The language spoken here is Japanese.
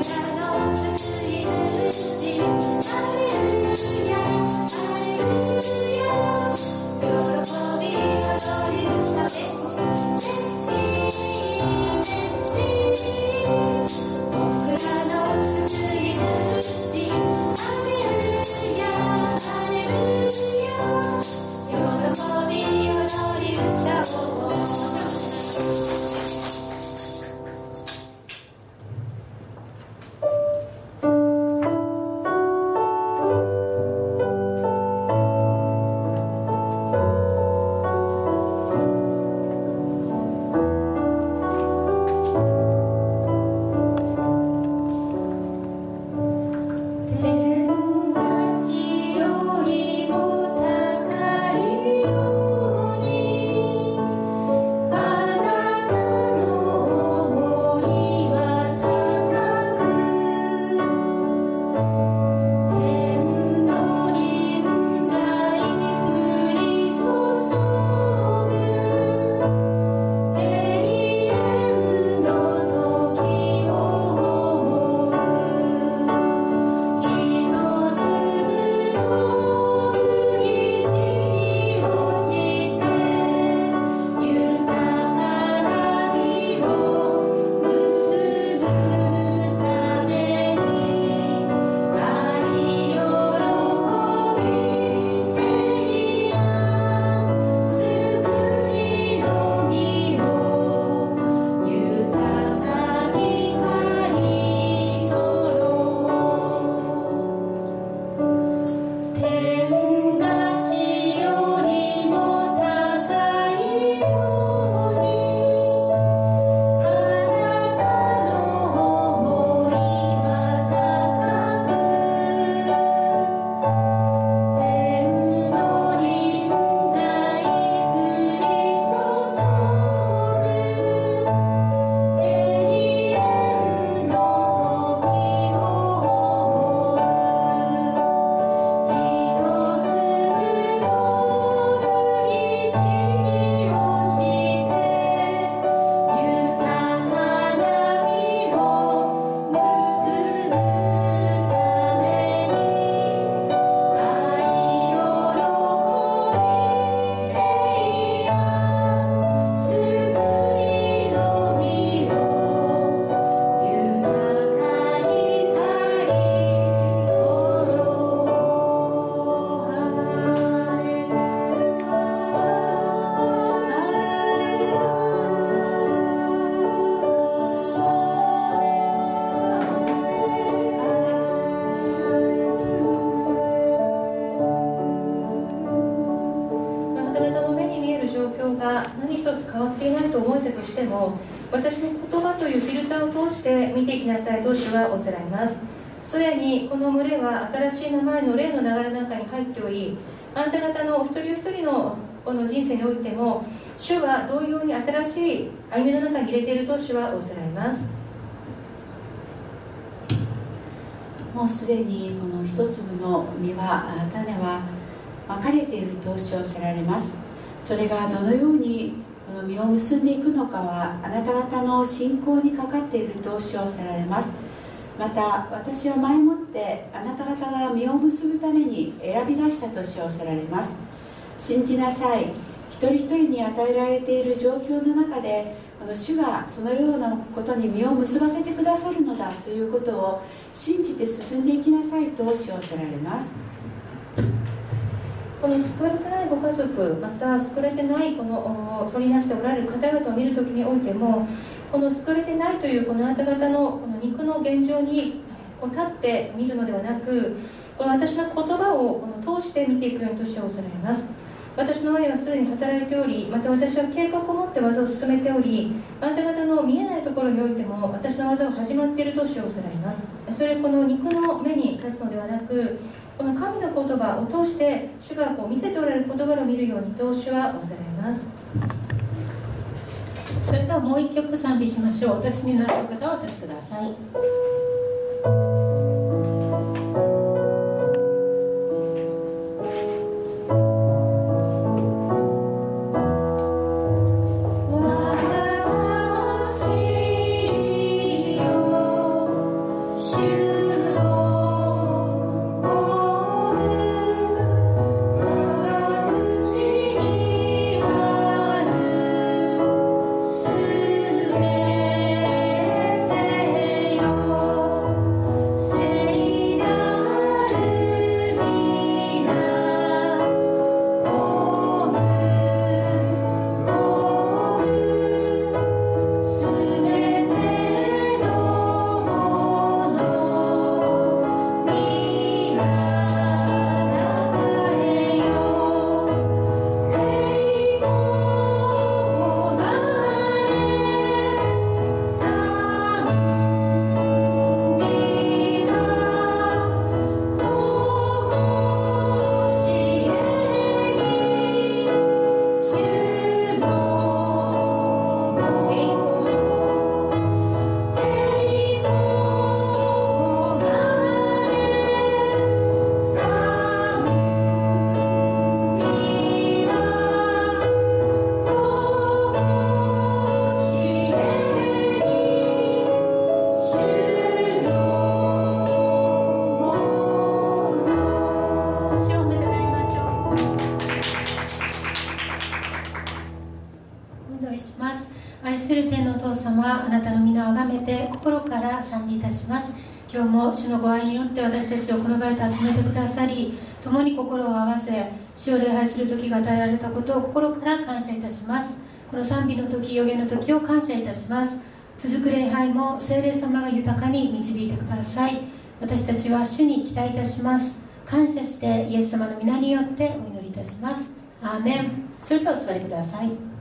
しても、私の言葉というフィルターを通して見ていきなさいと主はおっしゃられます。すでにこの群れは新しい名前の霊の流れの中に入っており、あなた方のお一人お一人のこの人生においても、主は同様に新しい歩みの中に入れていると主はおっしゃられます。 もうすでにこの一粒の実は種はまかれているとおっしゃられます。それがどのようにこの実を結んでいくのかはあなた方の信仰にかかっているとおっしゃられます。また私は前もってあなた方が実を結ぶために選び出したとおっしゃられます。信じなさい。一人一人に与えられている状況の中でこの主がそのようなことに実を結ばせてくださるのだということを信じて進んでいきなさいとおっしゃられます。 この救われてないご家族、また救われてないこの取りなしておられる方々を見るときにおいても、この救われてないというこのあなた方のこの肉の現状に立って見るのではなく、この私の言葉をこの通して見ていくようにと主はおっしゃられます。私の前はすでに働いており、また私は計画を持って技を進めており、あなた方の見えないところにおいても私の技は始まっていると主はおっしゃられます。それこの肉の目に立つのではなく、この神の言葉を通して主が見せておられる事柄を見るようにと主はおっしゃられます。 それではもう一曲賛美しましょう。お立ちになる方はお立ちください。 我が魂よ様、あなたの皆をあがめて心から賛美いたします。今日も主のご愛によって私たちをこの場へと集めてくださり、共に心を合わせ主を礼拝する時が与えられたことを心から感謝いたします。この賛美の時、予言の時を感謝いたします。続く礼拝も聖霊様が豊かに導いてください。私たちは主に期待いたします。感謝してイエス様の皆によってお祈りいたします。アーメン。それではお座りください。